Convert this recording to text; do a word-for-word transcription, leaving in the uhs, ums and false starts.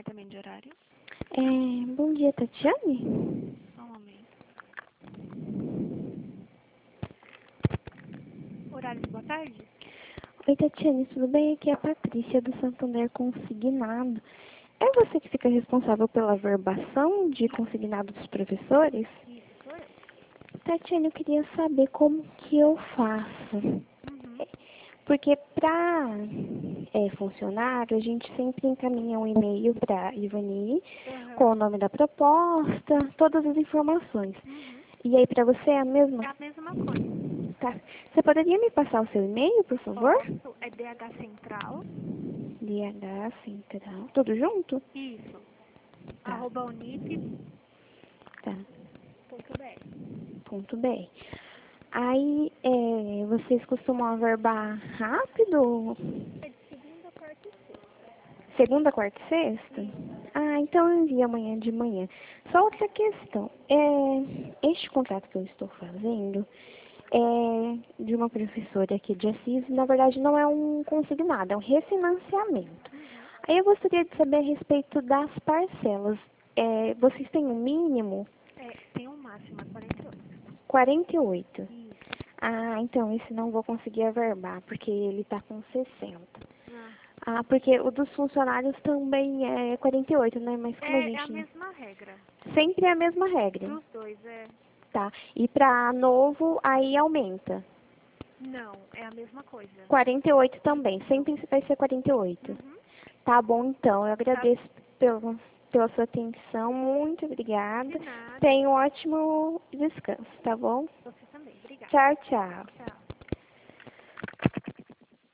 departamento de horários. É, bom dia, Tatiane? Só um momento. Horários, boa tarde. Oi, Tatiane, tudo bem? Aqui é a Patrícia do Santander Consignado. É você que fica responsável pela verbação de consignado dos professores? Isso, sou eu. Tatiane, eu queria saber como que eu faço. Uhum. Porque para é, funcionário, a gente sempre encaminha um e-mail para a Ivani Uhum. com o nome da proposta, todas as informações. Uhum. E aí, para você é a mesma? É a mesma coisa. Tá. Você poderia me passar o seu e-mail, por favor? Posso, é dhcentral, D H Central. Tudo junto? isso, Tá. arroba unip Tá. ponto br. Ponto bem. Aí, é, vocês costumam averbar rápido? É de segunda, quarta e sexta. Segunda, quarta e sexta? Isso. Ah, então eu envio amanhã de manhã. Só outra questão. É, este contrato que eu estou fazendo é de uma professora aqui de Assis. Na verdade, não é um consignado, é um refinanciamento. Uhum. Aí eu gostaria de saber a respeito das parcelas. É, vocês têm um mínimo? É, tem um máximo, é quarenta e oito. quarenta e oito. Isso. Ah, então esse não vou conseguir averbar, porque ele está com sessenta. Ah. Ah, porque o dos funcionários também é quarenta e oito, né? Mas como a É, é a gente não... mesma regra. Sempre é a mesma regra, Dos dois, é. tá? E para novo, aí aumenta. Não, é a mesma coisa. quarenta e oito também, sempre vai ser quarenta e oito. Uhum. Tá bom, então. Eu Tá. agradeço pelo, pela sua atenção. Muito obrigada. De nada. Tenha um ótimo descanso, tá bom? Você também. Obrigada. Tchau, tchau. Tchau.